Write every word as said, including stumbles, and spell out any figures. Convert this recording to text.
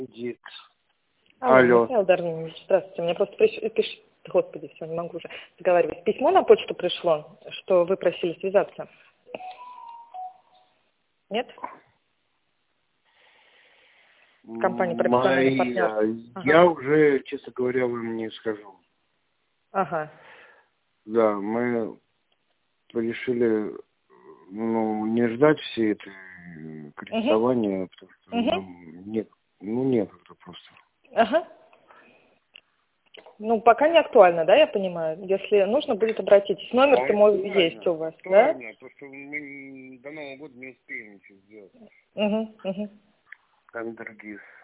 Дит. Алло, Алло. Михаил Дарвинович, здравствуйте. Мне просто приш... пиш... Господи, все, не могу уже договаривать. Письмо на почту пришло, что вы просили связаться. Нет? Компания «Профессиональный партнер». Моя... Я Ага. уже, честно говоря, вам не скажу. Ага. Да, мы решили, ну, не ждать все это кредитование, потому что Угу. нам нет, ну, некогда просто. Ага. Ну, пока не актуально, да, я понимаю? Если нужно, будет обратитесь. Номер-то мой есть у вас, да? Актуально, просто мы до Нового года не успеем ничего сделать. Угу, угу. Кандергиз.